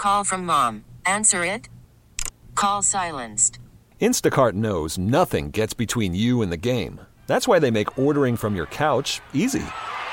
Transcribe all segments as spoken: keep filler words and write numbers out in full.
Call from mom. Answer it. Call silenced. Instacart knows nothing gets between you and the game. That's why they make ordering from your couch easy.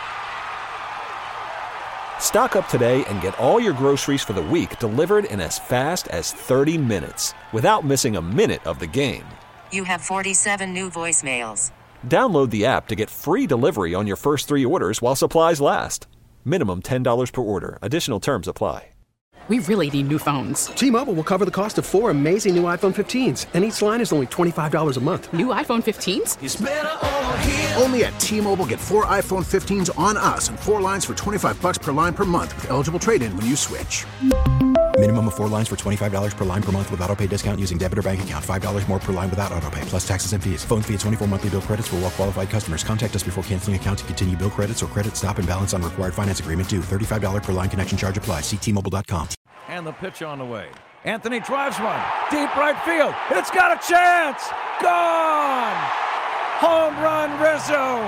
Stock up today and get all your groceries for the week delivered in as fast as thirty minutes without missing a minute of the game. You have forty-seven new voicemails. Download the app to get free delivery on your first three orders while supplies last. Minimum ten dollars per order. Additional terms apply. We really need new phones. T-Mobile will cover the cost of four amazing new iPhone fifteens, and each line is only twenty-five dollars a month. New iPhone fifteens? It's better over here. Only at T-Mobile, get four iPhone fifteens on us and four lines for twenty-five bucks per line per month with eligible trade-in when you switch. Minimum of four lines for twenty-five dollars per line per month with autopay discount using debit or bank account. five dollars more per line without autopay, plus taxes and fees. Phone fee at twenty-four monthly bill credits for well-qualified customers. Contact us before canceling account to continue bill credits or credit stop and balance on required finance agreement due. thirty-five dollars per line connection charge applies. See T Mobile dot com. And the pitch on the way. Anthony drives one. Deep right field. It's got a chance. Gone. Home run, Rizzo.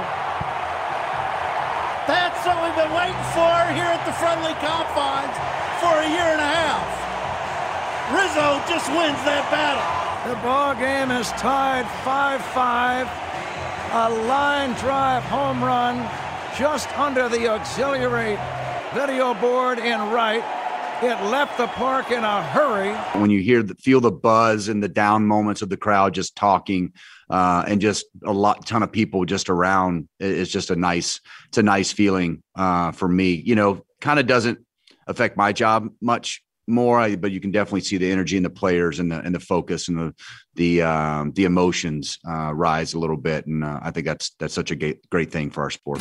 That's what we've been waiting for here at the Friendly Confines for a year and a half. Rizzo just wins that battle. The ball game is tied five five. A line drive home run just under the auxiliary video board in right. It left the park in a hurry. When you hear the, feel the buzz and the down moments of the crowd just talking uh, and just a lot ton of people just around, it's just a nice, it's a nice feeling uh, for me. You know, kind of doesn't affect my job much more, but you can definitely see the energy in the players and the and the focus and the the um, the emotions uh, rise a little bit, and uh, I think that's that's such a great great thing for our sport.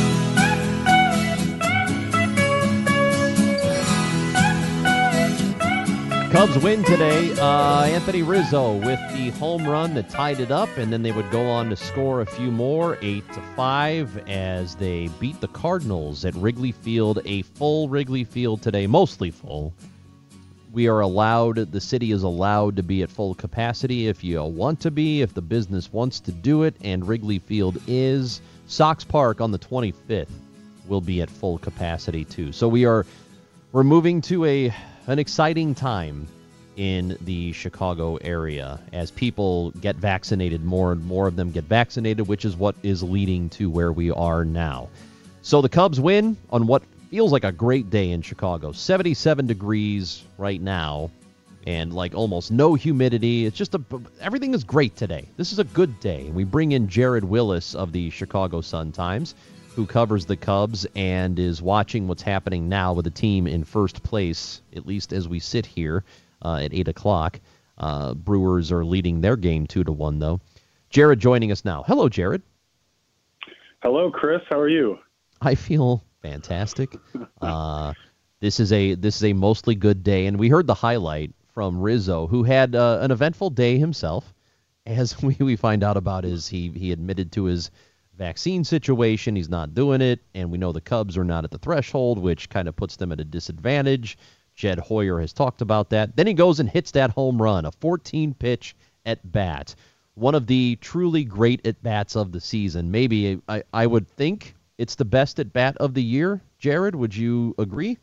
Cubs win today. Uh, Anthony Rizzo with the home run that tied it up, and then they would go on to score a few more, eight to five, as they beat the Cardinals at Wrigley Field. A full Wrigley Field today, mostly full. We are allowed, the city is allowed to be at full capacity if you want to be, if the business wants to do it, and Wrigley Field is. Sox Park on the twenty-fifth will be at full capacity too. So we are we're moving to a an exciting time in the Chicago area as people get vaccinated. More and more of them get vaccinated, which is what is leading to where we are now. So the Cubs win on what feels like a great day in Chicago. seventy-seven degrees right now and like almost no humidity. It's just a, everything is great today. This is a good day. We bring in Jared Willis of the Chicago Sun-Times, who covers the Cubs and is watching what's happening now with the team in first place, at least as we sit here uh, at eight o'clock. Uh, Brewers are leading their game two to one, though. Jared joining us now. Hello, Jared. Hello, Chris. How are you? I feel fantastic. Uh, this is a this is a mostly good day, and we heard the highlight from Rizzo, who had uh, an eventful day himself. As we, we find out about his, he he admitted to his vaccine situation. He's not doing it, and we know the Cubs are not at the threshold, which kind of puts them at a disadvantage. Jed Hoyer has talked about that. Then he goes and hits that home run, a fourteen-pitch at-bat. One of the truly great at-bats of the season. Maybe, I, I would think it's the best at-bat of the year. Jared, would you agree?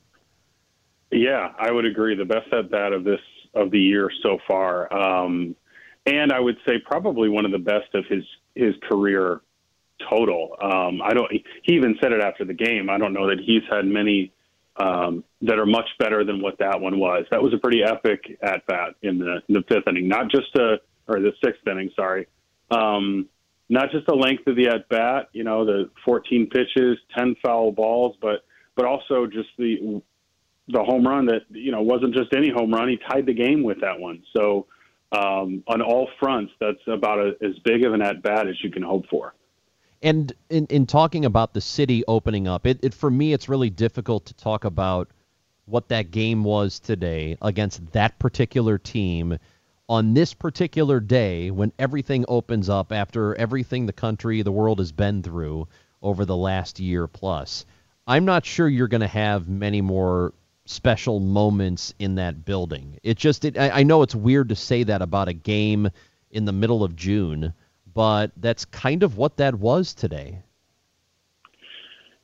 Yeah, I would agree. The best at-bat of this of the year so far. Um, and I would say probably one of the best of his, his career total. Um, I don't. He even said it after the game. I don't know that he's had many um, that are much better than what that one was. That was a pretty epic at bat in the in the fifth inning, not just a or the sixth inning. Sorry, um, not just the length of the at bat. You know, the fourteen pitches, ten foul balls, but but also just the the home run that you know wasn't just any home run. He tied the game with that one. So um, on all fronts, that's about a, as big of an at bat as you can hope for. And in, in talking about the city opening up, it, it for me, it's really difficult to talk about what that game was today against that particular team on this particular day when everything opens up after everything the country, the world has been through over the last year plus. I'm not sure you're going to have many more special moments in that building. It just, it, I, I know it's weird to say that about a game in the middle of June, but that's kind of what that was today.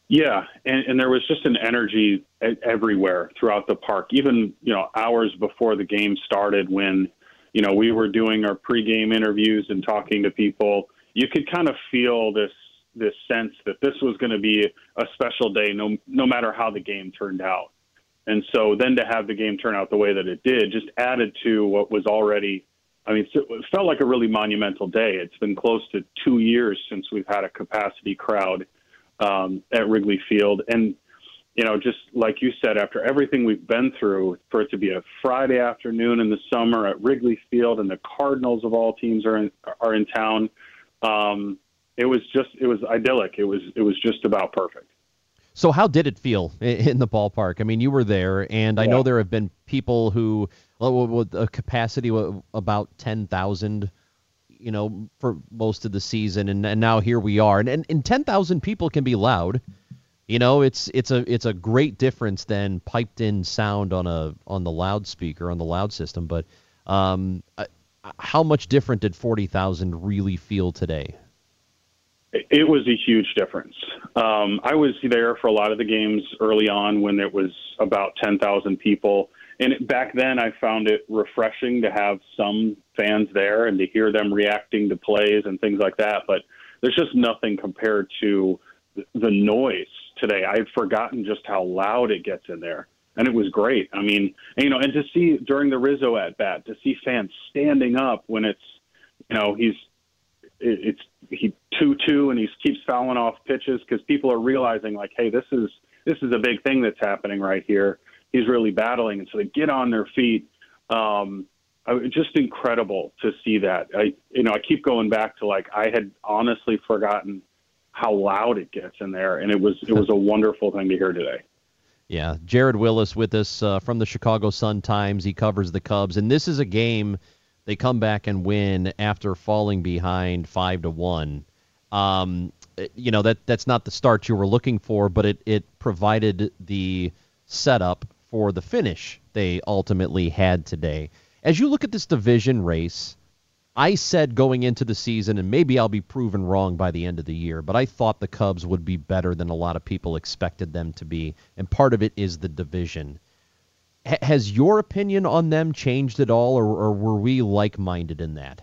Yeah, and, and there was just an energy everywhere throughout the park, even, you know, hours before the game started when, you know, we were doing our pregame interviews and talking to people. You could kind of feel this this sense that this was going to be a special day no, no matter how the game turned out. And so then to have the game turn out the way that it did just added to what was already, I mean, it felt like a really monumental day. It's been close to two years since we've had a capacity crowd um, at Wrigley Field. And, you know, just like you said, after everything we've been through, for it to be a Friday afternoon in the summer at Wrigley Field and the Cardinals of all teams are in, are in town, um, it was just, it was idyllic. It was, it was just about perfect. So how did it feel in the ballpark? I mean, you were there, and I Yeah. know there have been people who, well, with a capacity of about ten thousand, you know, for most of the season, and, and now here we are. And, and, and ten thousand people can be loud. You know, it's it's a it's a great difference than piped-in sound on a on the loudspeaker, on the loud system. But um, uh, how much different did forty thousand really feel today? It was a huge difference. Um, I was there for a lot of the games early on when it was about ten thousand people. And it, back then I found it refreshing to have some fans there and to hear them reacting to plays and things like that. But there's just nothing compared to the noise today. I had forgotten just how loud it gets in there. And it was great. I mean, and, you know, and to see during the Rizzo at bat, to see fans standing up when it's, you know, he's, it's he two two and he keeps fouling off pitches because people are realizing like, hey, this is this is a big thing that's happening right here. He's really battling, and so they get on their feet. Um, I, just incredible to see that. I you know I keep going back to like I had honestly forgotten how loud it gets in there, and it was it was a wonderful thing to hear today. Yeah, Jared Willis with us uh, from the Chicago Sun-Times. He covers the Cubs, and this is a game they come back and win after falling behind five to one. Um, you know that that's not the start you were looking for, but it it provided the setup for the finish they ultimately had today. As you look at this division race, I said going into the season, and maybe I'll be proven wrong by the end of the year, but I thought the Cubs would be better than a lot of people expected them to be, and part of it is the division. Has your opinion on them changed at all, or, or were we like-minded in that?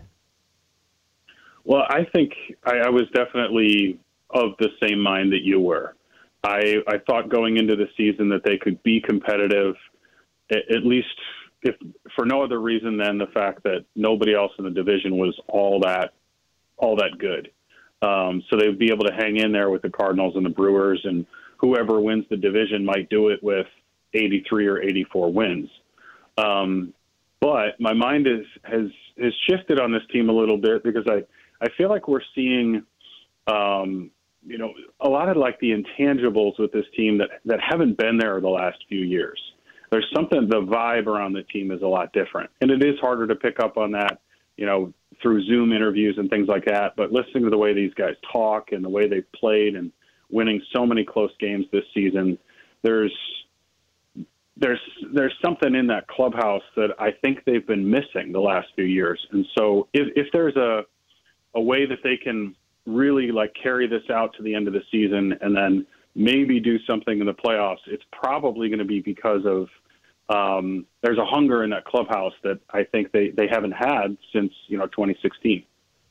Well, I think I, I was definitely of the same mind that you were. I, I thought going into the season that they could be competitive, at, at least if for no other reason than the fact that nobody else in the division was all that all that good. Um, so they'd be able to hang in there with the Cardinals and the Brewers, and whoever wins the division might do it with eighty-three or eighty-four wins. Um, but my mind is, has, has shifted on this team a little bit because I, I feel like we're seeing, um, you know, a lot of like the intangibles with this team that, that haven't been there the last few years. There's something, the vibe around the team is a lot different. And it is harder to pick up on that, you know, through Zoom interviews and things like that. But listening to the way these guys talk and the way they've played and winning so many close games this season, there's, There's there's something in that clubhouse that I think they've been missing the last few years. And so if, if there's a a way that they can really like carry this out to the end of the season and then maybe do something in the playoffs, it's probably going to be because of um, there's a hunger in that clubhouse that I think they, they haven't had since, you know, twenty sixteen.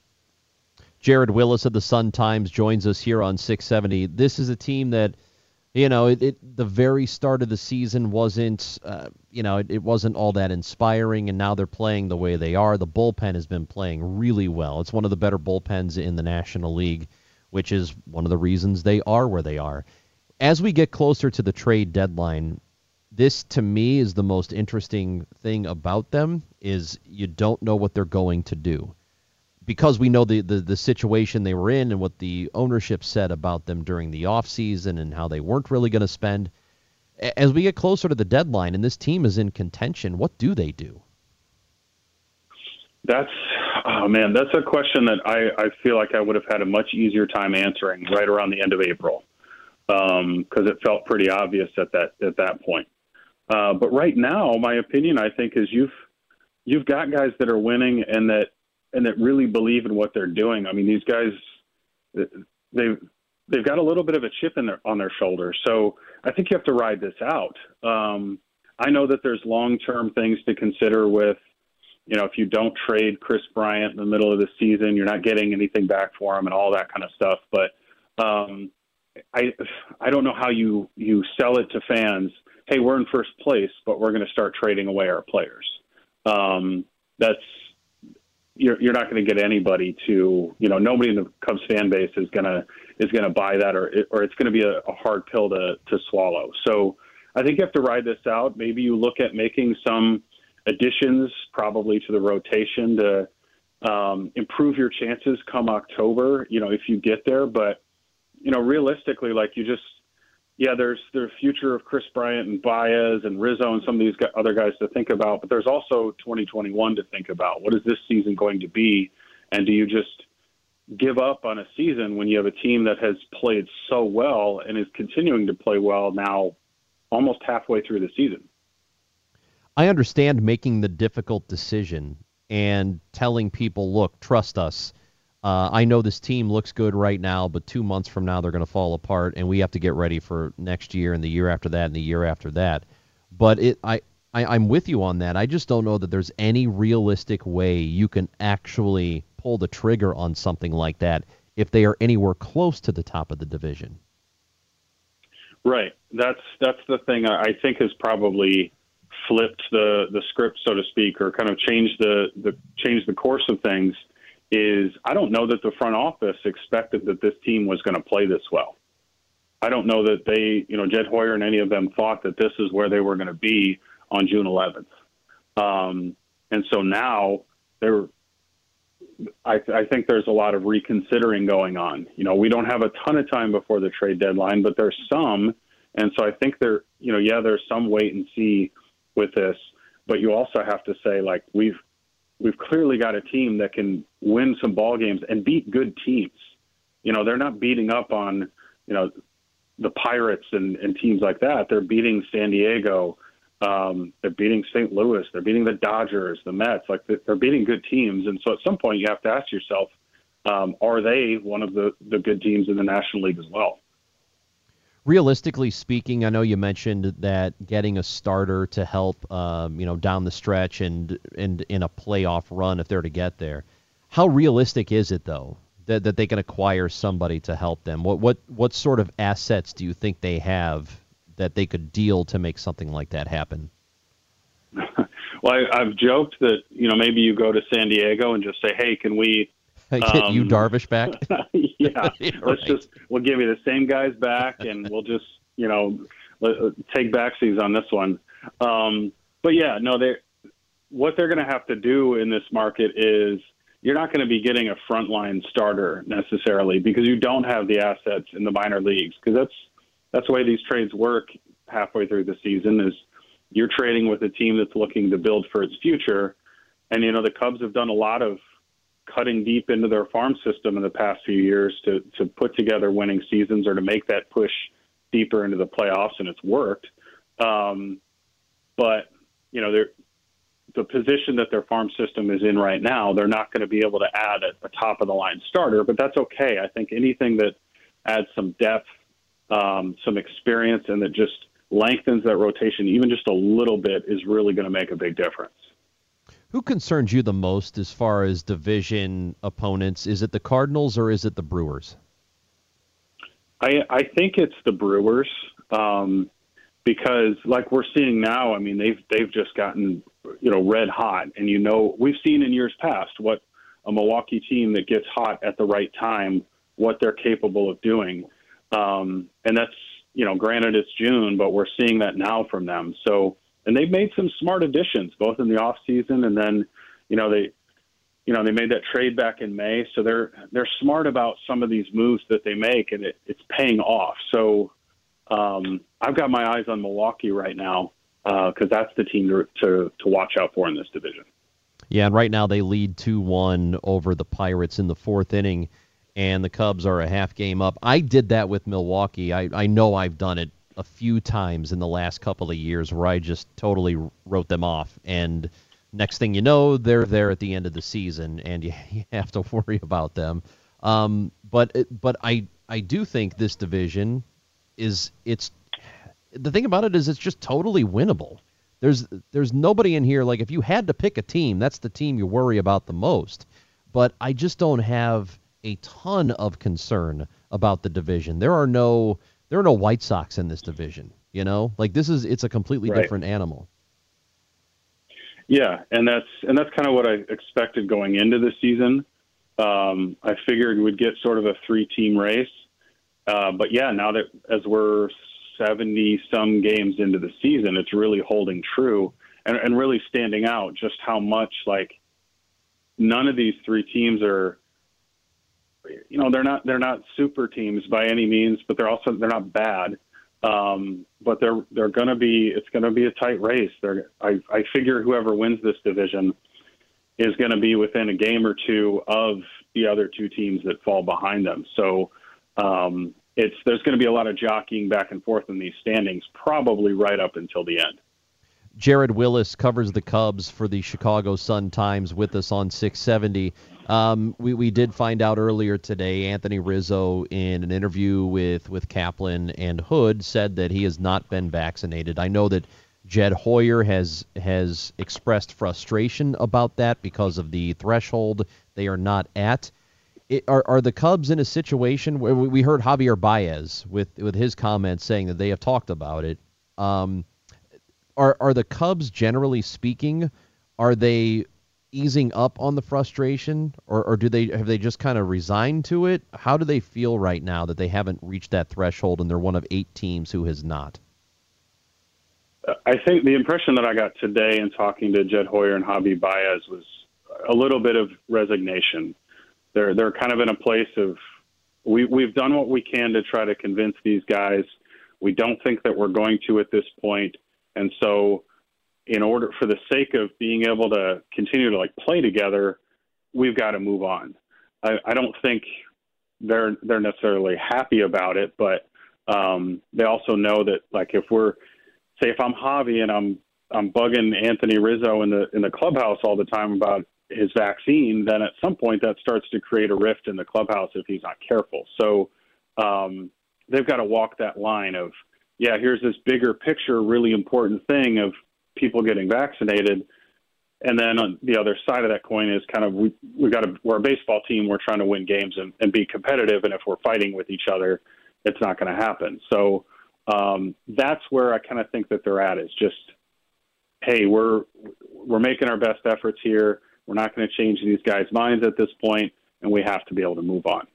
Jared Willis of the Sun-Times joins us here on six seventy. This is a team that, you know, it, it the very start of the season wasn't, uh, you know, it, it wasn't all that inspiring, and now they're playing the way they are. The bullpen has been playing really well. It's one of the better bullpens in the National League, which is one of the reasons they are where they are. As we get closer to the trade deadline, this, to me, is the most interesting thing about them, is you don't know what they're going to do. Because we know the, the, the situation they were in and what the ownership said about them during the offseason and how they weren't really going to spend. As we get closer to the deadline and this team is in contention, what do they do? That's, oh man, that's a question that I, I feel like I would have had a much easier time answering right around the end of April, because um, it felt pretty obvious at that at that point. Uh, but right now, my opinion, I think, is you've you've got guys that are winning and that and that really believe in what they're doing. I mean, these guys, they've they've got a little bit of a chip in their on their shoulder. So I think you have to ride this out. Um, I know that there's long-term things to consider with, you know, if you don't trade Chris Bryant in the middle of the season, you're not getting anything back for him and all that kind of stuff. But um, I I don't know how you, you sell it to fans. Hey, we're in first place, but we're going to start trading away our players. Um, that's you're you're not going to get anybody to, you know, nobody in the Cubs fan base is gonna is gonna buy that, or or it's going to be a, a hard pill to to swallow. So I think you have to ride this out. Maybe you look at making some additions, probably to the rotation, to um, improve your chances come October. You know, if you get there, but you know, realistically, like you just. Yeah, there's the future of Chris Bryant and Baez and Rizzo and some of these other guys to think about, but there's also twenty twenty-one to think about. What is this season going to be? And do you just give up on a season when you have a team that has played so well and is continuing to play well now almost halfway through the season? I understand making the difficult decision and telling people, look, trust us. Uh, I know this team looks good right now, but two months from now they're going to fall apart, and we have to get ready for next year and the year after that and the year after that. But it, I, I, I'm with you on that. I just don't know that there's any realistic way you can actually pull the trigger on something like that if they are anywhere close to the top of the division. Right. That's that's the thing I think has probably flipped the, the script, so to speak, or kind of changed the, the changed the course of things. Is I don't know that the front office expected that this team was going to play this well. I don't know that they, you know, Jed Hoyer and any of them thought that this is where they were going to be on June eleventh. Um, and so now they're, I, I think there's a lot of reconsidering going on. You know, we don't have a ton of time before the trade deadline, but there's some. And so I think there, you know, yeah, there's some wait and see with this, but you also have to say, like, we've, We've clearly got a team that can win some ball games and beat good teams. You know, they're not beating up on, you know, the Pirates and, and teams like that. They're beating San Diego. Um, they're beating Saint Louis. They're beating the Dodgers, the Mets. Like, they're beating good teams. And so at some point you have to ask yourself, um, are they one of the, the good teams in the National League as well? Realistically speaking, I know you mentioned that getting a starter to help, um, you know, down the stretch and, and in a playoff run if they're to get there. How realistic is it, though, that, that they can acquire somebody to help them? What what what sort of assets do you think they have that they could deal to make something like that happen? Well, I, I've joked that, you know, maybe you go to San Diego and just say, hey, can we get um, you Darvish back? Yeah, right. Let's just, we'll give you the same guys back and we'll just, you know, let, take backsies on this one. Um, but yeah, no, they, what they're going to have to do in this market is you're not going to be getting a frontline starter necessarily because you don't have the assets in the minor leagues. Because that's, that's the way these trades work halfway through the season is you're trading with a team that's looking to build for its future. And, you know, the Cubs have done a lot of cutting deep into their farm system in the past few years to, to put together winning seasons or to make that push deeper into the playoffs, and it's worked. Um, but, you know, they're, the position that their farm system is in right now, they're not going to be able to add a, a top-of-the-line starter, but that's okay. I think anything that adds some depth, um, some experience, and that just lengthens that rotation even just a little bit is really going to make a big difference. Who concerns you the most as far as division opponents? Is it the Cardinals or is it the Brewers? I, I think it's the Brewers um, because, like we're seeing now, I mean, they've they've just gotten, you know, red hot. And, you know, we've seen in years past what a Milwaukee team that gets hot at the right time, what they're capable of doing. Um, and that's, you know, granted it's June, but we're seeing that now from them. So, and they've made some smart additions, both in the off season and then, you know, they, you know, they made that trade back in May. So they're, they're smart about some of these moves that they make, and it, it's paying off. So um, I've got my eyes on Milwaukee right now because uh, that's the team to, to, to watch out for in this division. Yeah, and right now they lead two one over the Pirates in the fourth inning, and the Cubs are a half game up. I did that with Milwaukee. I, I know I've done it a few times in the last couple of years where I just totally wrote them off. And next thing you know, they're there at the end of the season, and you, you have to worry about them. Um, but it, but I I do think this division is it's the thing about it is it's just totally winnable. There's there's nobody in here, like if you had to pick a team, that's the team you worry about the most. But I just don't have a ton of concern about the division. There are no there are no White Sox in this division, you know? Like this is it's a completely Right. different animal. Yeah, and that's and that's kind of what I expected going into the season. Um, I figured we'd get sort of a three-team race. Uh, but yeah, now that as we're seventy-some games into the season, it's really holding true and, and really standing out just how much, like, none of these three teams are, you know, they're not they're not super teams by any means, but they're also they're not bad. Um, but they're they're going to be it's going to be a tight race. They're I, I figure whoever wins this division is going to be within a game or two of the other two teams that fall behind them. So um, it's there's going to be a lot of jockeying back and forth in these standings, probably right up until the end. Jared Willis covers the Cubs for the Chicago Sun-Times with us on six seventy. Um, we, we did find out earlier today, Anthony Rizzo, in an interview with, with Kaplan and Hood, said that he has not been vaccinated. I know that Jed Hoyer has has expressed frustration about that because of the threshold they are not at. It, are, are the Cubs in a situation where we heard Javier Baez with, with his comments saying that they have talked about it. Um, Are are the Cubs, generally speaking, are they easing up on the frustration, or, or do they have they just kind of resigned to it? How do they feel right now that they haven't reached that threshold and they're one of eight teams who has not? I think the impression that I got today in talking to Jed Hoyer and Javi Baez was a little bit of resignation. They're they're kind of in a place of we we've done what we can to try to convince these guys. We don't think that we're going to at this point. And so in order, for the sake of being able to continue to like play together, we've got to move on. I, I don't think they're, they're necessarily happy about it, but um, they also know that like, if we're, say if I'm Javi and I'm, I'm bugging Anthony Rizzo in the, in the clubhouse all the time about his vaccine, then at some point that starts to create a rift in the clubhouse if he's not careful. So um, they've got to walk that line of, yeah, here's this bigger picture, really important thing of people getting vaccinated. And then on the other side of that coin is kind of, we, we got to, we're a baseball team. We're trying to win games and, and be competitive. And if we're fighting with each other, it's not going to happen. So um, that's where I kind of think that they're at, is just, hey, we're, we're making our best efforts here. We're not going to change these guys' minds at this point, and we have to be able to move on.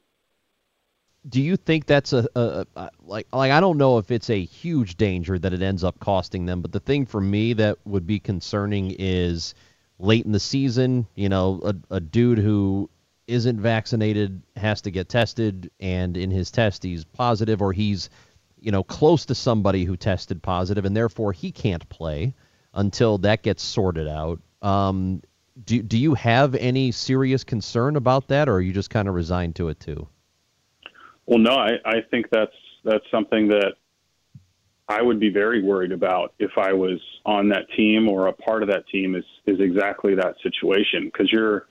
Do you think that's a, a, a like like I don't know if it's a huge danger that it ends up costing them, but the thing for me that would be concerning is late in the season, you know, a, a dude who isn't vaccinated has to get tested, and in his test he's positive, or he's, you know, close to somebody who tested positive, and therefore he can't play until that gets sorted out. Um, do do you have any serious concern about that, or are you just kind of resigned to it too? Well, no, I, I think that's that's something that I would be very worried about if I was on that team or a part of that team, is is exactly that situation. Because you're,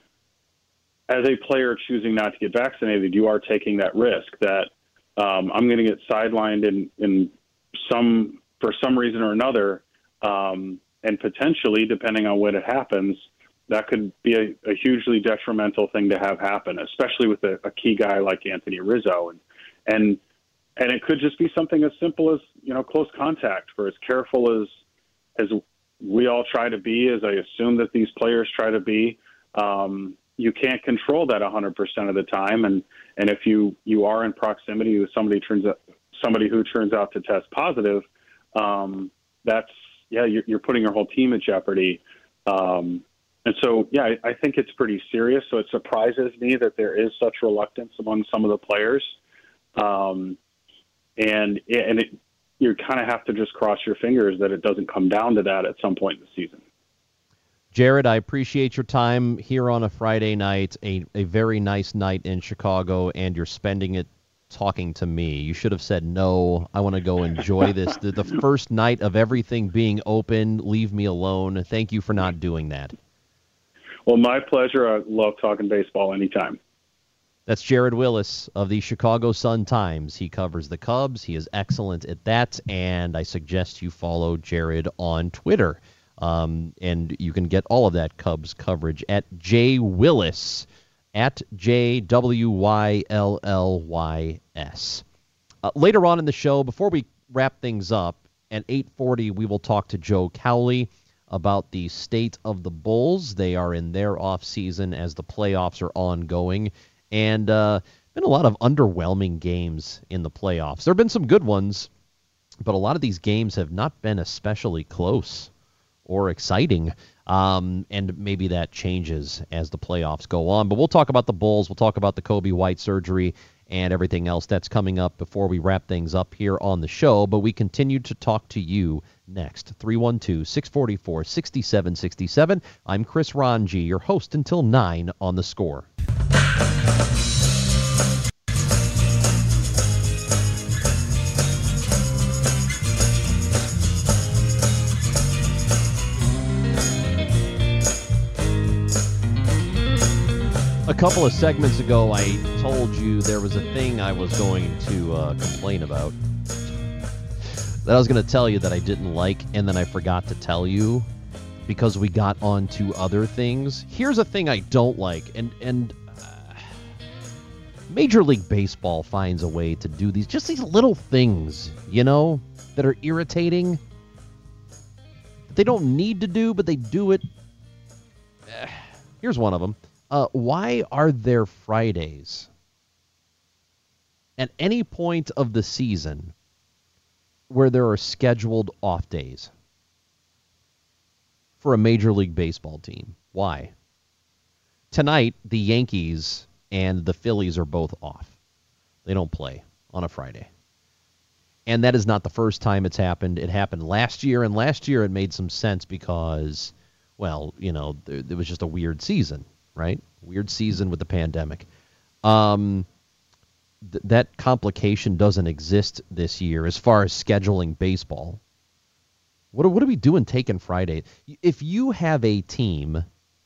as a player choosing not to get vaccinated, you are taking that risk that um, I'm going to get sidelined in, in some for some reason or another, um, and potentially, depending on when it happens, that could be a, a hugely detrimental thing to have happen, especially with a, a key guy like Anthony Rizzo. And, and, and it could just be something as simple as, you know, close contact. For as careful as, as we all try to be, as I assume that these players try to be, um, you can't control that one hundred percent of the time. And, and if you, you are in proximity with somebody turns out, somebody who turns out to test positive, um, that's, yeah, you're, you're putting your whole team at jeopardy. Um, And so, yeah, I, I think it's pretty serious. So it surprises me that there is such reluctance among some of the players. Um, and and it, you kind of have to just cross your fingers that it doesn't come down to that at some point in the season. Jared, I appreciate your time here on a Friday night, a, a very nice night in Chicago, and you're spending it talking to me. You should have said, no, I want to go enjoy this. the, the first night of everything being open, leave me alone. Thank you for not doing that. Well, my pleasure. I love talking baseball anytime. That's Jared Willis of the Chicago Sun-Times. He covers the Cubs. He is excellent at that, and I suggest you follow Jared on Twitter. Um, and you can get all of that Cubs coverage at J Willis, at J W Y L L Y S. Uh, later on in the show, before we wrap things up, at eight forty, we will talk to Joe Cowley about the state of the Bulls. They are in their offseason as the playoffs are ongoing. And uh, been a lot of underwhelming games in the playoffs. There have been some good ones, but a lot of these games have not been especially close or exciting. Um, and maybe that changes as the playoffs go on. But we'll talk about the Bulls. We'll talk about the Kobe White surgery and everything else that's coming up before we wrap things up here on the show. But we continue to talk to you next. three one two, six four four, six seven six seven. I'm Chris Ranji, your host until nine on The Score. A couple of segments ago, I told you there was a thing I was going to uh, complain about. That I was going to tell you that I didn't like, and then I forgot to tell you because we got on to other things. Here's a thing I don't like, and and uh, Major League Baseball finds a way to do these, just these little things, you know, that are irritating, that they don't need to do, but they do it. Uh, here's one of them. Uh, why are there Fridays at any point of the season where there are scheduled off days for a Major League Baseball team? Why? Tonight, the Yankees and the Phillies are both off. They don't play on a Friday. And that is not the first time it's happened. It happened last year, and last year it made some sense because, well, you know, there, there was just a weird season. Right? Weird season with the pandemic. Um, th- that complication doesn't exist this year as far as scheduling baseball. What are, what are we doing taking Friday? If you have a team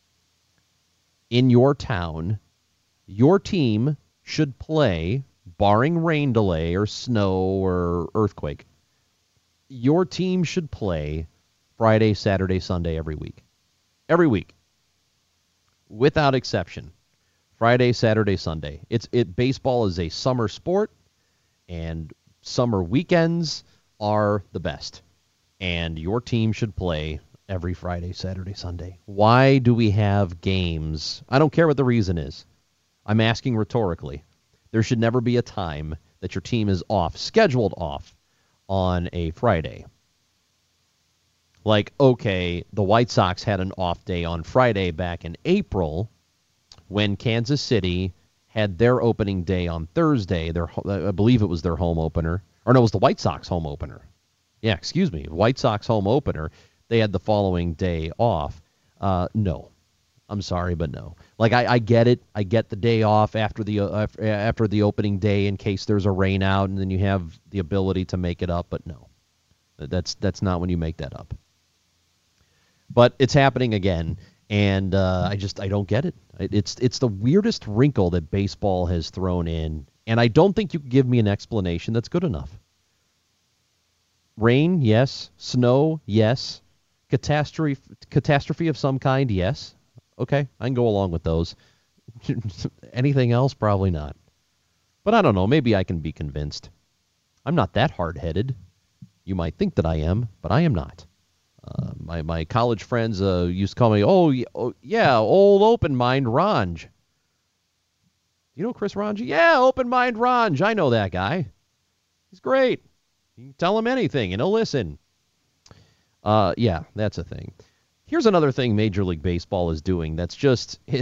in your town, your team should play, barring rain delay or snow or earthquake, your team should play Friday, Saturday, Sunday every week. Every week. Without exception, Friday, Saturday, Sunday. It's it. Baseball is a summer sport, and summer weekends are the best. And your team should play every Friday, Saturday, Sunday. Why do we have games? I don't care what the reason is. I'm asking rhetorically. There should never be a time that your team is off, scheduled off, on a Friday. Like, okay, the White Sox had an off day on Friday back in April when Kansas City had their opening day on Thursday. Their, I believe it was their home opener. Or no, it was the White Sox home opener. Yeah, excuse me. White Sox home opener. They had the following day off. Uh, no. I'm sorry, but no. Like, I, I get it. I get the day off after the uh, after the opening day in case there's a rain out, and then you have the ability to make it up, but no. That's that's not when you make that up. But it's happening again, and uh, I just I don't get it. It's it's the weirdest wrinkle that baseball has thrown in, and I don't think you can give me an explanation that's good enough. Rain, yes. Snow, yes. Catastrophe, catastrophe of some kind, yes. Okay, I can go along with those. Anything else? Probably not. But I don't know. Maybe I can be convinced. I'm not that hard-headed. You might think that I am, but I am not. Uh, my my college friends uh, used to call me, oh, oh yeah, old open mind Ranj. You know Chris Ranji? Yeah, open mind Ranj. I know that guy. He's great. You can tell him anything, and he'll listen. Uh, yeah, that's a thing. Here's another thing Major League Baseball is doing that's just it.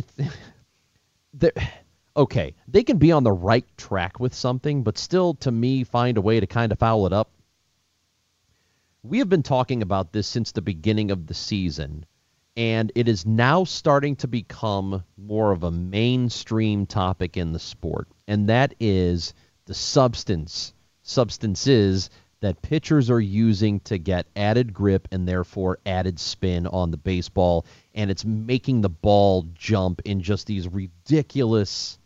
Okay, they can be on the right track with something, but still, to me, find a way to kind of foul it up. We have been talking about this since the beginning of the season, and it is now starting to become more of a mainstream topic in the sport, and that is the substance, substances that pitchers are using to get added grip and therefore added spin on the baseball, and it's making the ball jump in just these ridiculous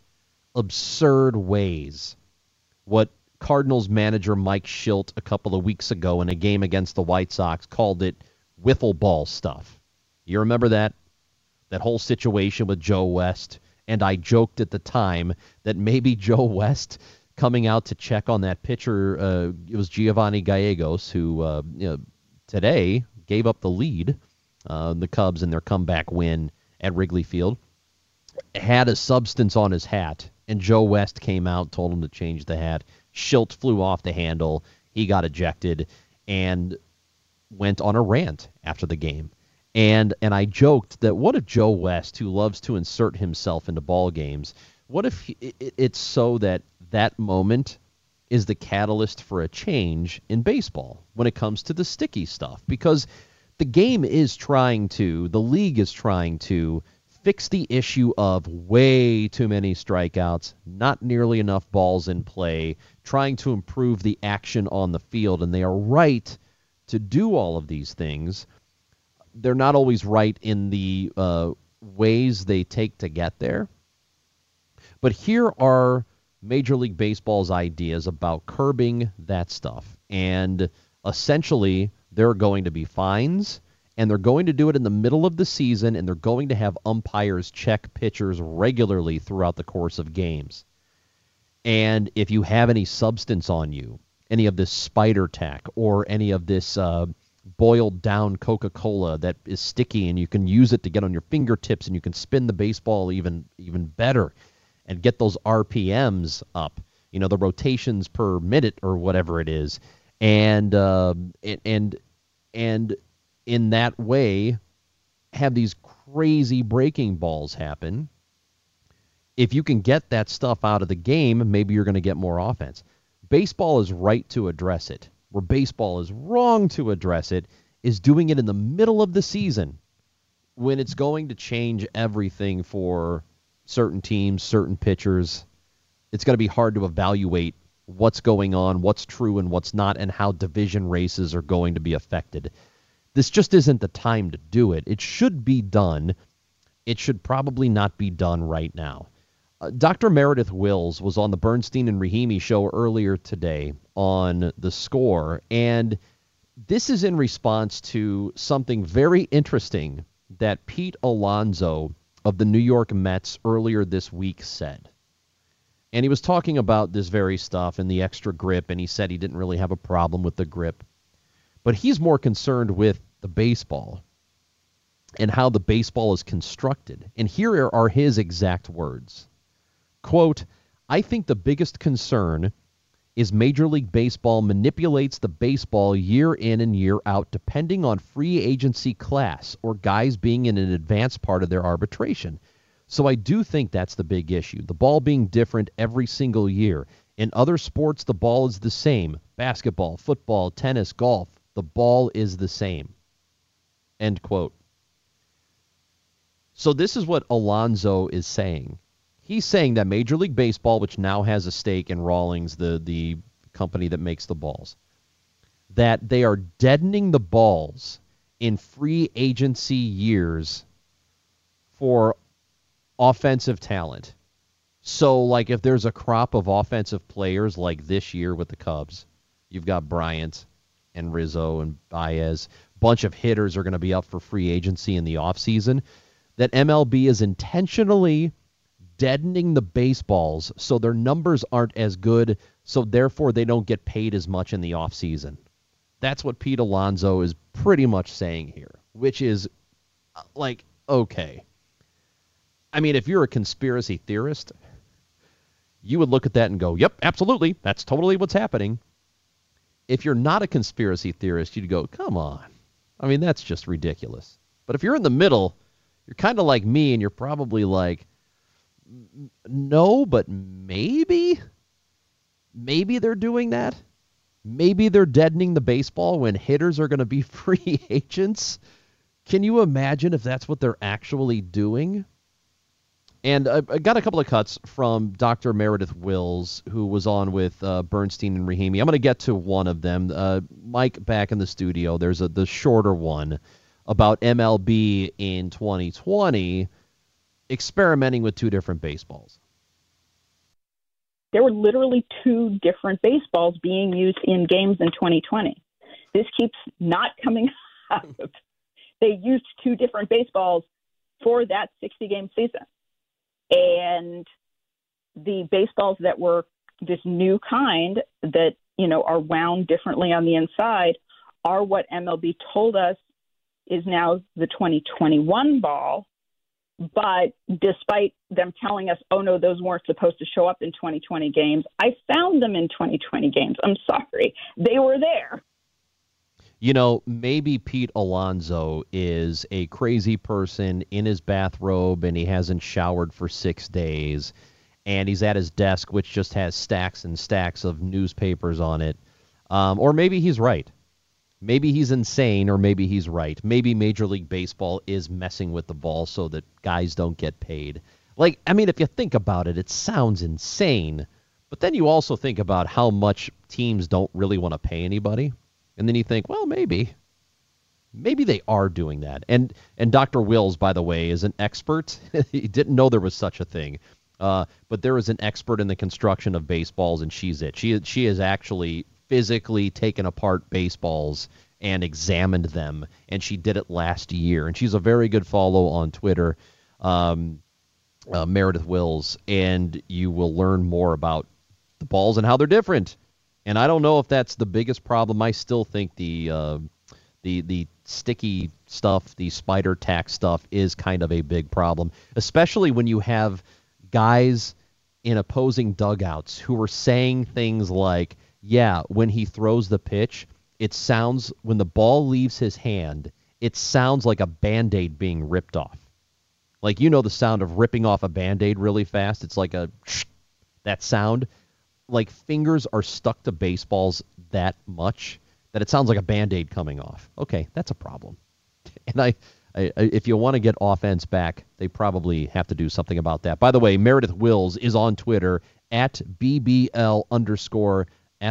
absurd ways what Cardinals manager Mike Shildt a couple of weeks ago in a game against the White Sox called it wiffle ball stuff. You remember that? That whole situation with Joe West. And I joked at the time that maybe Joe West coming out to check on that pitcher, uh, it was Giovanni Gallegos, who uh, you know, today gave up the lead, uh, the Cubs in their comeback win at Wrigley Field, had a substance on his hat, and Joe West came out, told him to change the hat. Shildt flew off the handle, he got ejected, and went on a rant after the game. And and I joked that what if Joe West, who loves to insert himself into ball games, what if he, it, it's so that that moment is the catalyst for a change in baseball when it comes to the sticky stuff? Because the game is trying to, the league is trying to fix the issue of way too many strikeouts, not nearly enough balls in play, trying to improve the action on the field. And they are right to do all of these things. They're not always right in the uh, ways they take to get there. But here are Major League Baseball's ideas about curbing that stuff. And essentially, there are going to be fines, and they're going to do it in the middle of the season, and they're going to have umpires check pitchers regularly throughout the course of games. And if you have any substance on you, any of this spider tack or any of this uh, boiled down Coca-Cola that is sticky and you can use it to get on your fingertips and you can spin the baseball even even better and get those R P Ms up, you know, the rotations per minute or whatever it is. And uh, and and in that way have these crazy breaking balls happen. If you can get that stuff out of the game, maybe you're going to get more offense. Baseball is right to address it. Where baseball is wrong to address it is doing it in the middle of the season when it's going to change everything for certain teams, certain pitchers. It's going to be hard to evaluate what's going on, what's true and what's not, and how division races are going to be affected. This just isn't the time to do it. It should be done. It should probably not be done right now. Uh, Doctor Meredith Wills was on the Bernstein and Rahimi show earlier today on The Score, and this is in response to something very interesting that Pete Alonso of the New York Mets earlier this week said. And he was talking about this very stuff and the extra grip, and he said he didn't really have a problem with the grip. But he's more concerned with the baseball and how the baseball is constructed. And here are his exact words. Quote, I think the biggest concern is Major League Baseball manipulates the baseball year in and year out depending on free agency class or guys being in an advanced part of their arbitration. So I do think that's the big issue, the ball being different every single year. In other sports, the ball is the same. Basketball, football, tennis, golf, the ball is the same. End quote. So this is what Alonso is saying. He's saying that Major League Baseball, which now has a stake in Rawlings, the, the company that makes the balls, that they are deadening the balls in free agency years for offensive talent. So, like, if there's a crop of offensive players like this year with the Cubs, you've got Bryant and Rizzo and Baez, a bunch of hitters are going to be up for free agency in the offseason, that M L B is intentionally deadening the baseballs so their numbers aren't as good, so therefore they don't get paid as much in the offseason. That's what Pete Alonso is pretty much saying here, which is like, okay. I mean, if you're a conspiracy theorist, you would look at that and go, yep, absolutely, that's totally what's happening. If you're not a conspiracy theorist, you'd go, come on. I mean, that's just ridiculous. But if you're in the middle, you're kind of like me, and you're probably like, no, but maybe? Maybe they're doing that? Maybe they're deadening the baseball when hitters are going to be free agents? Can you imagine if that's what they're actually doing? And I, I got a couple of cuts from Doctor Meredith Wills, who was on with uh, Bernstein and Rahimi. I'm going to get to one of them. Uh, Mike back in the studio. There's a the shorter one about M L B in twenty twenty experimenting with two different baseballs. There were literally two different baseballs being used in games in twenty twenty. This keeps not coming out. They used two different baseballs for that sixty-game season. And the baseballs that were this new kind that, you know, are wound differently on the inside are what M L B told us is now the twenty twenty-one ball. But despite them telling us, oh, no, those weren't supposed to show up in twenty twenty games, I found them in twenty twenty games. I'm sorry. They were there. You know, maybe Pete Alonso is a crazy person in his bathrobe and he hasn't showered for six days and he's at his desk, which just has stacks and stacks of newspapers on it. Um, or maybe he's right. Maybe he's insane or maybe he's right. Maybe Major League Baseball is messing with the ball so that guys don't get paid. Like, I mean, if you think about it, it sounds insane. But then you also think about how much teams don't really want to pay anybody. And then you think, well, maybe. Maybe they are doing that. And and Doctor Wills, by the way, is an expert. He didn't know there was such a thing. Uh, but there is an expert in the construction of baseballs, and she's it. She, she has actually physically taken apart baseballs and examined them, and she did it last year. And she's a very good follow on Twitter, um, uh, Meredith Wills, and you will learn more about the balls and how they're different. And I don't know if that's the biggest problem. I still think the uh, the the sticky stuff, the spider tack stuff is kind of a big problem, especially when you have guys in opposing dugouts who are saying things like, yeah, when he throws the pitch, it sounds, when the ball leaves his hand, it sounds like a Band-Aid being ripped off. Like, you know the sound of ripping off a Band-Aid really fast? It's like a, that sound. Like, fingers are stuck to baseballs that much that it sounds like a Band-Aid coming off. Okay, that's a problem. And I, I if you want to get offense back, they probably have to do something about that. By the way, Meredith Wills is on Twitter at B B L underscore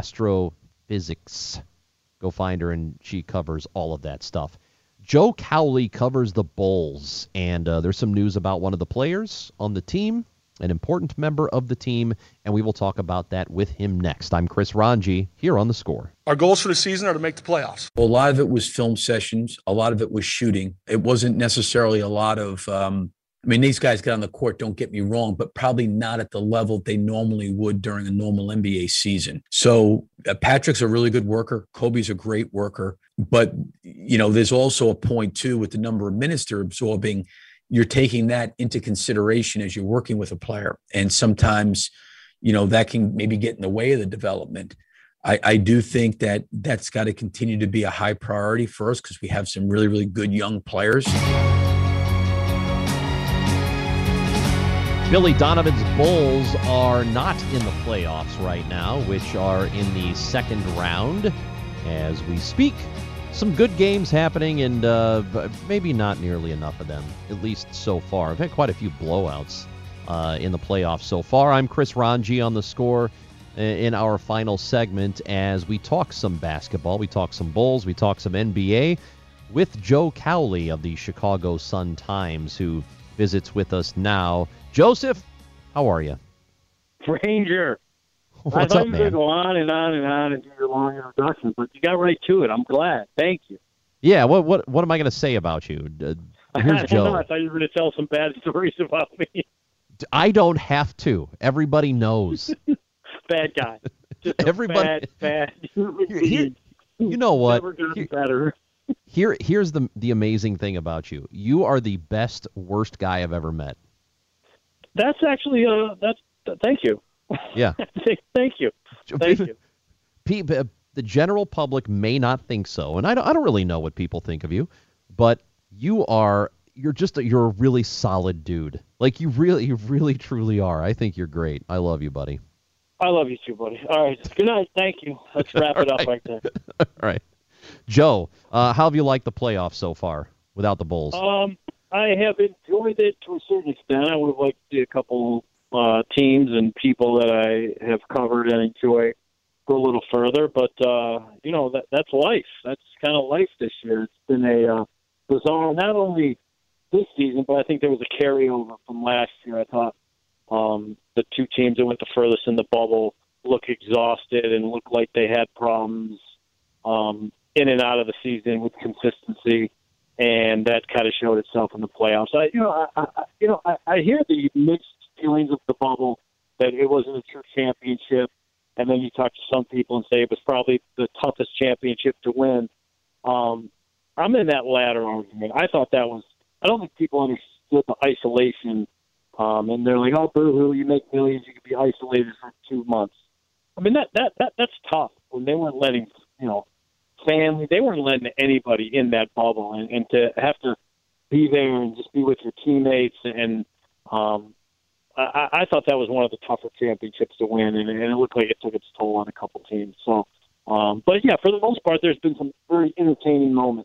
astrophysics. Go find her, and she covers all of that stuff. Joe Cowley covers the Bulls, and uh, there's some news about one of the players on the team, an important member of the team, and we will talk about that with him next. I'm Chris Ranji here on The Score. Our goals for the season are to make the playoffs. Well, a lot of it was film sessions. A lot of it was shooting. It wasn't necessarily a lot of, um, I mean, these guys get on the court, don't get me wrong, but probably not at the level they normally would during a normal N B A season. So uh, Patrick's a really good worker. Kobe's a great worker. But, you know, there's also a point, too, with the number of minutes they're absorbing. You're taking that into consideration as you're working with a player. And sometimes, you know, that can maybe get in the way of the development. I, I do think that that's got to continue to be a high priority for us because we have some really, really good young players. Billy Donovan's Bulls are not in the playoffs right now, which are in the second round as we speak. Some good games happening, and uh, maybe not nearly enough of them, at least so far. I've had quite a few blowouts uh, in the playoffs so far. I'm Chris Ranji on The Score in our final segment as we talk some basketball. We talk some Bulls. We talk some N B A with Joe Cowley of the Chicago Sun-Times, who visits with us now. Joseph, how are you? Ranger. What's I thought up, you man? were going to go on and on and on and do your long introduction, but you got right to it. I'm glad. Thank you. Yeah, what what what am I going to say about you? Uh, here's I Joe. know. I thought you were going to tell some bad stories about me. I don't have to. Everybody knows. Bad guy. Just a Everybody. bad, bad human Here, being. you know what? Never gotten Here- better. Here, here's the the amazing thing about you. You are the best worst guy I've ever met. That's actually uh. That's thank you. Yeah. Thank you. Thank you. Pe- uh, the general public may not think so, and I don't, I don't really know what people think of you, but you are you're just a, you're a really solid dude. Like you really you really truly are. I think you're great. I love you, buddy. I love you too, buddy. All right. Good night. Thank you. Let's wrap it up right there. All right, Joe. Uh, how have you liked the playoffs so far without the Bulls? Um, I have enjoyed it to a certain extent. I would have liked to see a couple uh, teams and people that I have covered and enjoy go a little further, but uh, you know that that's life. That's kind of life this year. It's been a uh, bizarre, not only this season, but I think there was a carryover from last year. I thought Um, the two teams that went the furthest in the bubble look exhausted and look like they had problems um, in and out of the season with consistency, and that kind of showed itself in the playoffs. I, you know, I, I, you know, I, I hear the mixed feelings of the bubble that it wasn't a true championship, and then you talk to some people and say it was probably the toughest championship to win. Um, I'm in that latter argument. I thought that was. I don't think people understood the isolation. Um, and they're like, oh, boo-hoo, you make millions, you could be isolated for two months. I mean, that, that, that that's tough when they weren't letting, you know, family, they weren't letting anybody in that bubble. And, and to have to be there and just be with your teammates. And um, I, I thought that was one of the tougher championships to win. And, and it looked like it took its toll on a couple teams. So, um, but, yeah, for the most part, there's been some very entertaining moments.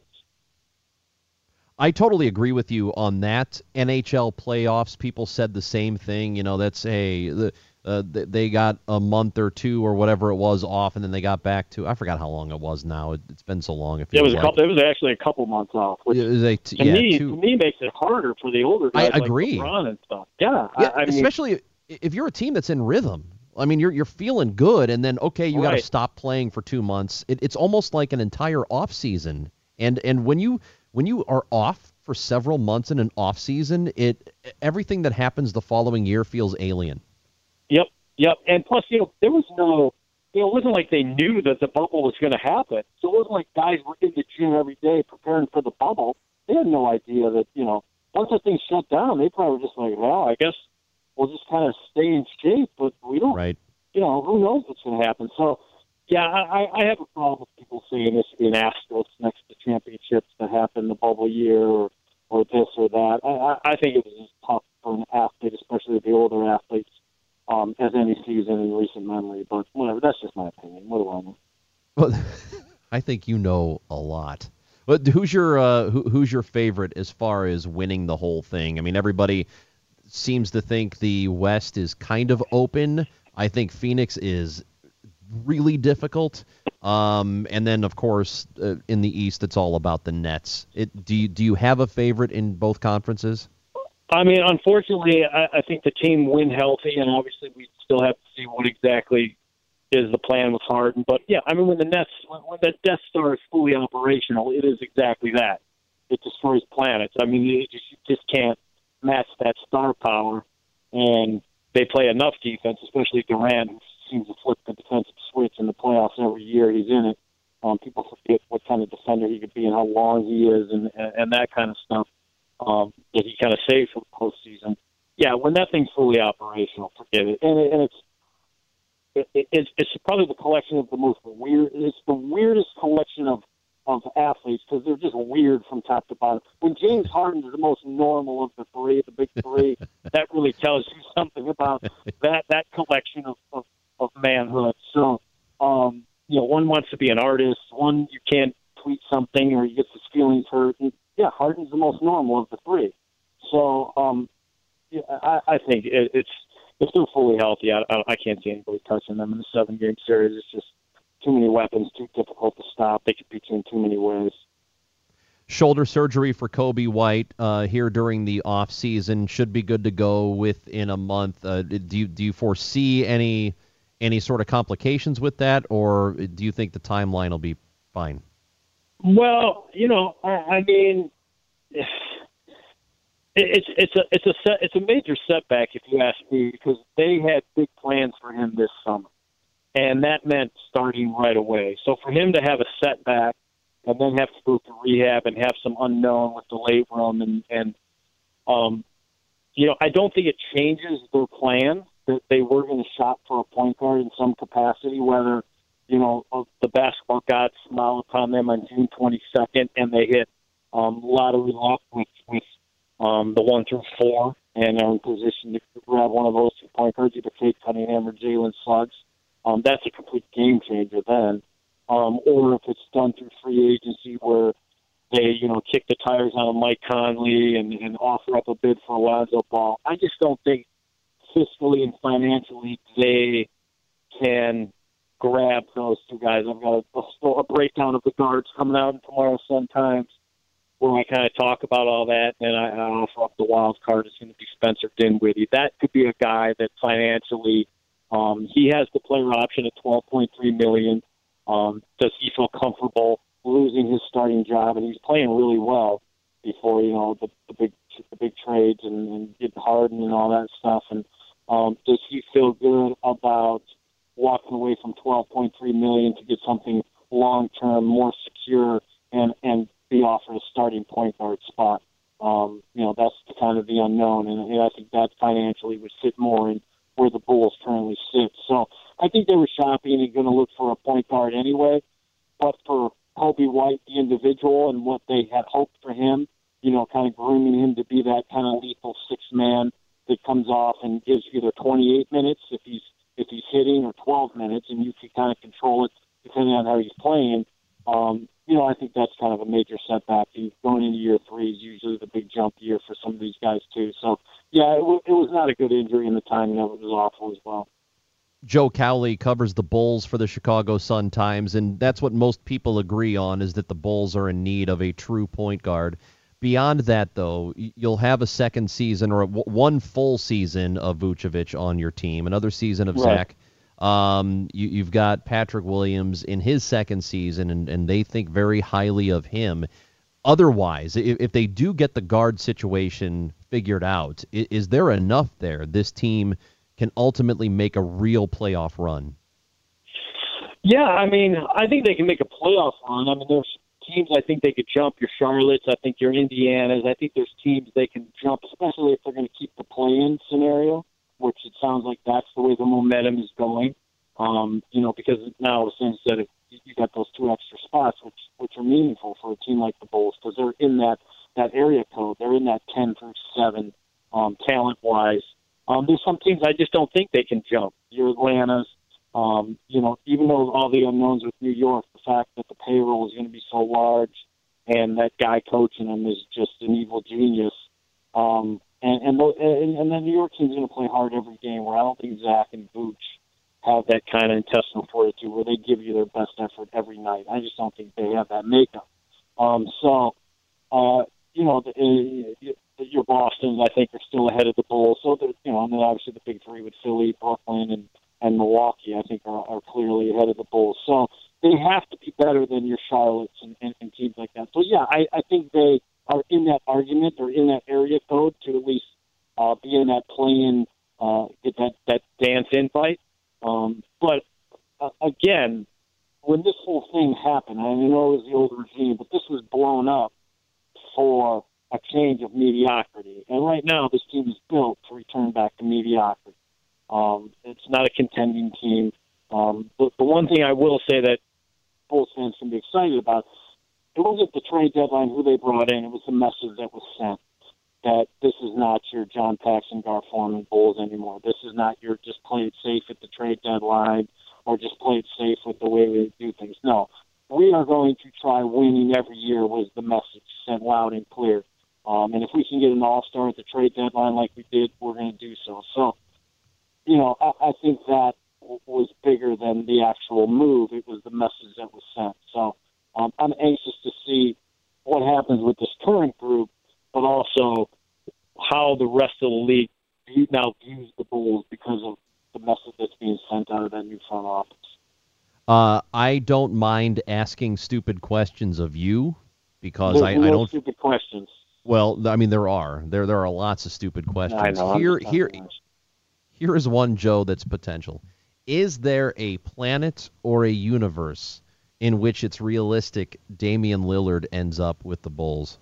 I totally agree with you on that. N H L playoffs, people said the same thing. You know, that's a the, uh, they got a month or two or whatever it was off, and then they got back to. I forgot how long it was now. It, it's been so long. It, it was a like. couple. It was actually a couple months off. Which it was a t- to yeah, me, two, to me, makes it harder for the older guys. I agree. Like LeBron and stuff. Yeah, yeah I, I mean, especially if you're a team that's in rhythm. I mean, you're you're feeling good, and then okay, you right. got to stop playing for two months. It, it's almost like an entire off season, and and when you when you are off for several months in an off season, it everything that happens the following year feels alien. Yep, yep. And plus, you know, there was no, you know, it wasn't like they knew that the bubble was going to happen. So it wasn't like guys were in the gym every day preparing for the bubble. They had no idea that, you know, once the thing shut down, they probably were just like, well, I guess we'll just kind of stay in shape, but we don't, right. you know, who knows what's going to happen. So, yeah, I, I have a problem with people saying this should be an asterisk next to championships that happen in the bubble year or, or this or that. I, I think it was as tough for an athlete, especially the older athletes, um, as any season in recent memory. But whatever, that's just my opinion. What do I know? Well, I think you know a lot. But who's your uh, who, who's your favorite as far as winning the whole thing? I mean, everybody seems to think the West is kind of open. I think Phoenix is really difficult. Um, and then, of course, uh, in the East, it's all about the Nets. It, do you do you have a favorite in both conferences? I mean, unfortunately, I, I think the team win healthy, and obviously we still have to see what exactly is the plan with Harden. But, yeah, I mean, when the Nets, when, when the Death Star is fully operational, it is exactly that. It destroys planets. I mean, you just, you just can't match that star power. And they play enough defense, especially Durant, who seems to flip the defensive switch in the playoffs every year he's in it. Um, people forget what kind of defender he could be and how long he is and, and, and that kind of stuff um, that he kind of saves for the postseason. Yeah, when that thing's fully operational, forget it. And, it, and it's, it, it's it's probably the collection of the most weird. It's the weirdest collection of of athletes because they're just weird from top to bottom. When James Harden is the most normal of the three, the big three, that really tells you something about that that collection of, of, of manhood. So, um, you know, one wants to be an artist, one you can't tweet something or he gets his feelings hurt. And, yeah, Harden's the most normal of the three. So, um, yeah, I, I think it, it's if they're fully healthy, I, I, I can't see anybody touching them in the seven-game series. It's just too many weapons, too difficult to stop. They could beat you in too many ways. Shoulder surgery for Kobe White uh, here during the off season should be good to go within a month. Uh, do you do you foresee any any sort of complications with that, or do you think the timeline will be fine? Well, you know, I, I mean, it's it's a it's a set, it's a major setback if you ask me because they had big plans for him this summer. And that meant starting right away. So for him to have a setback and then have to go through rehab and have some unknown with the labrum and, and um, you know, I don't think it changes their plan that they were going to shop for a point guard in some capacity, whether, you know, the basketball gods smile upon them on June twenty-second and they hit um, lottery luck with, with um, the one through four and are in position to grab one of those two point guards, either Kate Cunningham or Jalen Suggs. Um, that's a complete game changer then. Um, or if it's done through free agency where they, you know, kick the tires on Mike Conley and, and offer up a bid for Alonzo Ball. I just don't think fiscally and financially they can grab those two guys. I've got a, a, a breakdown of the guards coming out in tomorrow's Sun Times where I kind of talk about all that, and I, I offer up the wild card is going to be Spencer Dinwiddie. That could be a guy that financially, um, he has the player option at twelve point three million dollars. Um, does he feel comfortable losing his starting job? And he's playing really well before, you know, the, the big the big trades and, and getting Harden and all that stuff. And um, does he feel good about walking away from twelve point three million dollars to get something long-term, more secure, and, and be offered a starting point guard spot? Um, you know, that's the kind of the unknown, and, and I think that financially would fit more in where the Bulls currently sit. So I think they were shopping and going to look for a point guard anyway, but for Kobe White, the individual, and what they had hoped for him, you know, kind of grooming him to be that kind of lethal six-man that comes off and gives either twenty-eight minutes if he's if he's hitting, or twelve minutes, and you can kind of control it depending on how he's playing. Um, you know, I think that's kind of a major setback. He's going into year three is usually the big jump year for some of these guys too. So, yeah, it, w- it was not a good injury, and the timing of it was awful as well. Joe Cowley covers the Bulls for the Chicago Sun-Times, and that's what most people agree on, is that the Bulls are in need of a true point guard. Beyond that, though, you'll have a second season or a, one full season of Vucevic on your team, another season of Right. Zach. Um, you, you've got Patrick Williams in his second season, and, and they think very highly of him. Otherwise, if, if they do get the guard situation figured out, is, is there enough there this team can ultimately make a real playoff run? Yeah, I mean, I think they can make a playoff run. I mean, there's teams I think they could jump. Your Charlottes, I think your Indianas. I think there's teams they can jump, especially if they're going to keep the play-in scenario, which it sounds like that's the way the momentum is going. Um, you know, because now instead of you got those two extra spots, which which are meaningful for a team like the Bulls, because they're in that that area code. They're in that ten through seven um, talent-wise. Um, there's some teams I just don't think they can jump. Your Atlantas. Um, you know, even though all the unknowns with New York, the fact that the payroll is going to be so large and that guy coaching them is just an evil genius. Um, and, and, and, and then New York team's going to play hard every game, where I don't think Zach and Vooch have that kind of intestinal fortitude where they give you their best effort every night. I just don't think they have that makeup. Um, so, uh, you know, the, uh, your Bostons, I think, are still ahead of the Bulls. So, you know, and then obviously the big three with Philly, Brooklyn, and and Milwaukee, I think, are, are clearly ahead of the Bulls. So they have to be better than your Charlottes and, and, and teams like that. So, yeah, I, I think they are in that argument or in that area code to at least uh, be in that play-in, uh, get that, that dance invite. Um, but, uh, again, when this whole thing happened, I know it was the old regime, but this was blown up for a change of mediocrity. And right now this team is built to return back to mediocrity. Um, it's not a contending team. Um, but the one thing I will say that Bulls fans can be excited about, it wasn't the trade deadline who they brought in. It was the message that was sent that this is not your John Paxson, Gar Forman Bulls anymore. This is not your just play it safe at the trade deadline or just play it safe with the way we do things. No, we are going to try winning every year was the message sent loud and clear. Um, and if we can get an all-star at the trade deadline like we did, we're going to do so. So, you know, I, I think that w- was bigger than the actual move. It was the message that was sent. So um, I'm anxious to see what happens with this current group, but also how the rest of the league view, now views the Bulls because of the message that's being sent out of that new front office. Uh, I don't mind asking stupid questions of you because There's I, no I don't. stupid questions. Well, I mean, there are there there are lots of stupid questions. I know, I'm Here just here talking. here is one, Joe, that's potential. Is there a planet or a universe in which it's realistic Damian Lillard ends up with the Bulls?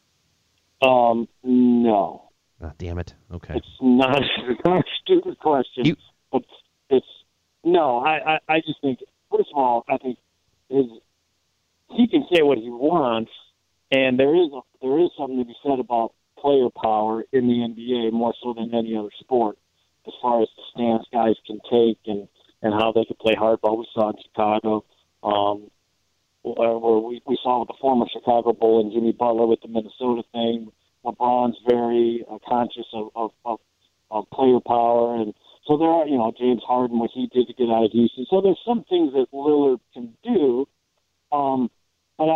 Um, no. Ah, damn it. Okay. It's not, it's not a stupid question. You- but it's no. I, I, I just think first of all, I think his he can say what he wants, and there is a, there is something to be said about player power in the N B A more so than any other sport, as far as the stance guys can take and, and how they can play hardball. We saw in Chicago, um, where we, we saw with the former Chicago Bull and Jimmy Butler with the Minnesota thing. LeBron's very uh, conscious of, of, of, of player power. And so there are, you know, James Harden, what he did to get out of Houston. So there's some things that Lillard can do. Um, but I,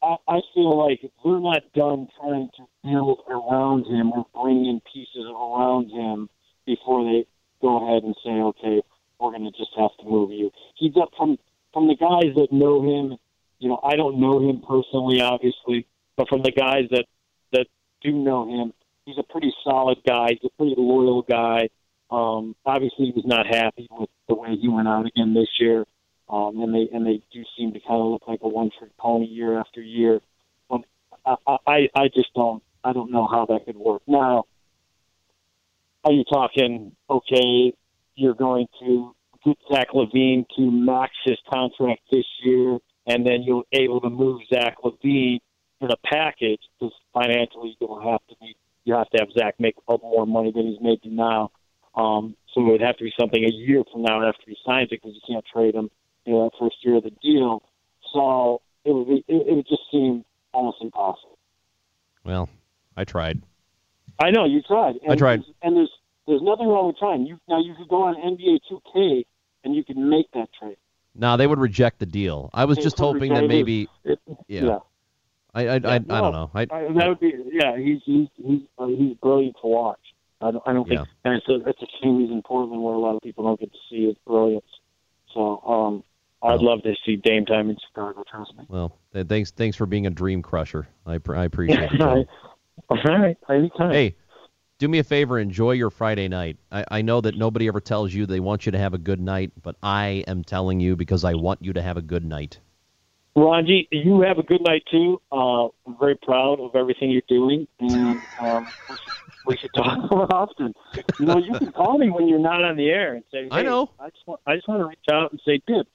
I, I feel like they're not done trying to build around him or bring in pieces around him before they go ahead and say, okay, we're going to just have to move you. He's up from, from the guys that know him. You know, I don't know him personally, obviously, but from the guys that, that do know him, he's a pretty solid guy. He's a pretty loyal guy. Um, obviously, he was not happy with the way he went out again this year. Um, and they and they do seem to kind of look like a one-trick pony year after year. But I, I, I just don't I don't know how that could work. Now, are you talking, okay, you're going to get Zach LaVine to max his contract this year, and then you're able to move Zach LaVine in a package because financially you'll have to be you have to have Zach make a lot more money than he's making now. Um, so it would have to be something a year from now after he signs it because you can't trade him. You know, that first year of the deal. So it would be, it, it would just seem almost impossible. Well, I tried. I know you tried. And I tried. There's, and there's there's nothing wrong with trying. You now you could go on N B A two K and you can make that trade. No, they would reject the deal. I was They just would hoping reject that maybe. it. Yeah. Yeah. I I, Yeah, I, no, I don't know. I, I, that would be yeah. He's he's he's uh, he's brilliant to watch. I don't I don't think, Yeah. and it's a it's a shame he's in Portland where a lot of people don't get to see his brilliance. So um, I'd love to see Dame time in Chicago. Trust me. well, th- thanks thanks for being a dream crusher. I pr- I appreciate it. All Joe. right. All right. Anytime. Hey, do me a favor. Enjoy your Friday night. I, I know that nobody ever tells you they want you to have a good night, but I am telling you because I want you to have a good night. Ranji, you have a good night too. Uh, I'm very proud of everything you're doing, and um, we, should, we should talk more often. You know, you can call me when you're not on the air and say, hey, I know. I just want, I just want to reach out and say dibs.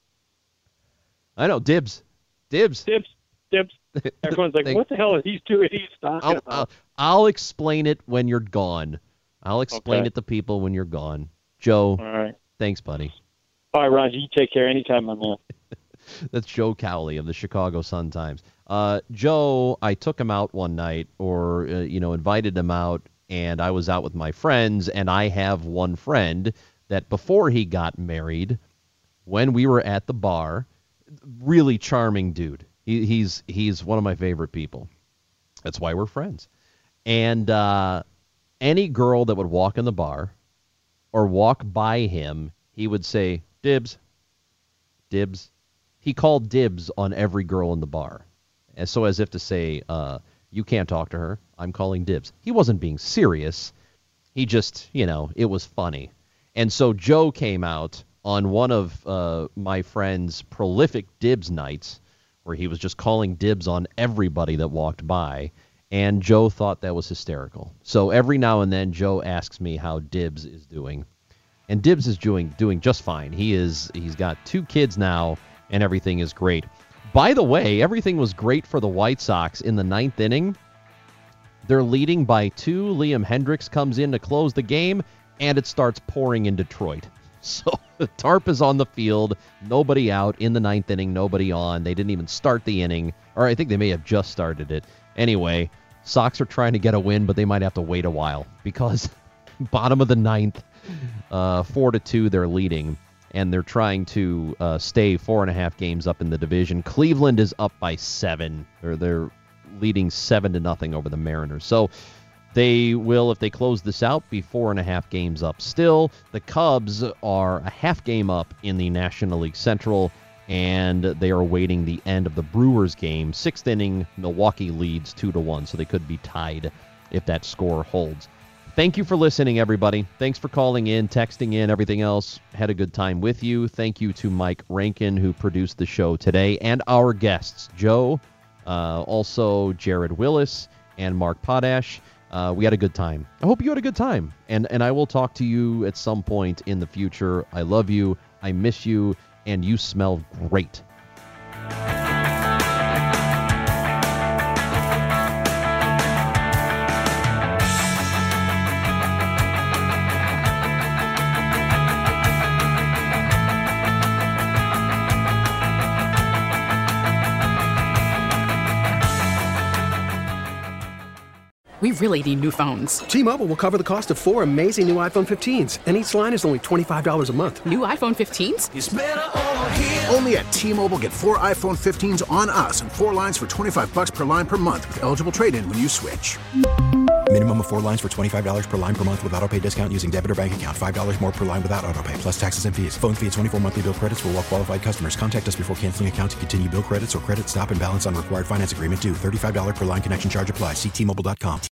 I know. Dibs. Dibs. Dibs. Dibs. Everyone's like, Thank- what the hell are these two idiots talking I'll, about? I'll, I'll explain it when you're gone. I'll explain Okay. it to people when you're gone. Joe, All right. thanks, buddy. All right, Ranji, you take care anytime, my man. That's Joe Cowley of the Chicago Sun-Times. Uh, Joe, I took him out one night, or uh, you know, invited him out, and I was out with my friends, and I have one friend that before he got married, when we were at the bar, really charming dude. He, he's he's one of my favorite people. That's why we're friends. And uh, any girl that would walk in the bar or walk by him, he would say, dibs, dibs. He called dibs on every girl in the bar. And so as if to say, uh, you can't talk to her. I'm calling dibs. He wasn't being serious. He just, you know, it was funny. And so Joe came out on one of uh, my friend's prolific dibs nights where he was just calling dibs on everybody that walked by. And Joe thought that was hysterical. So every now and then Joe asks me how Dibs is doing. And Dibs is doing doing just fine. He is he's got two kids now, and everything is great. By the way, everything was great for the White Sox in the ninth inning. They're leading by two. Liam Hendricks comes in to close the game, and it starts pouring in Detroit. So Tarp is on the field, nobody out in the ninth inning, nobody on. They didn't even start the inning, or I think they may have just started it. Anyway, Sox are trying to get a win, but they might have to wait a while because bottom of the ninth, uh, four to two, they're leading, and they're trying to uh, stay four and a half games up in the division. Cleveland is up by seven, or they're leading seven to nothing over the Mariners. So they will, if they close this out, be four and a half games up still. The Cubs are a half game up in the National League Central, and they are awaiting the end of the Brewers game. Sixth inning, Milwaukee leads two to one, so they could be tied if that score holds. Thank you for listening, everybody. Thanks for calling in, texting in, everything else. Had a good time with you. Thank you to Mike Rankin, who produced the show today, and our guests, Joe, uh, also Jared Willis, and Mark Potash. Uh, we had a good time. I hope you had a good time. And and I will talk to you at some point in the future. I love you. I miss you. And you smell great. We really need new phones. T-Mobile will cover the cost of four amazing new iPhone fifteens, and each line is only twenty-five dollars a month. New iPhone fifteens? It's better over here. Only at T-Mobile, get four iPhone fifteens on us and four lines for twenty-five bucks per line per month with eligible trade-in when you switch. Minimum of four lines for twenty-five dollars per line per month with autopay discount using debit or bank account. five dollars more per line without autopay, plus taxes and fees. Phone fee at twenty-four monthly bill credits for well-qualified customers. Contact us before canceling account to continue bill credits or credit stop and balance on required finance agreement due. thirty-five dollars per line connection charge applies. See T Mobile dot com.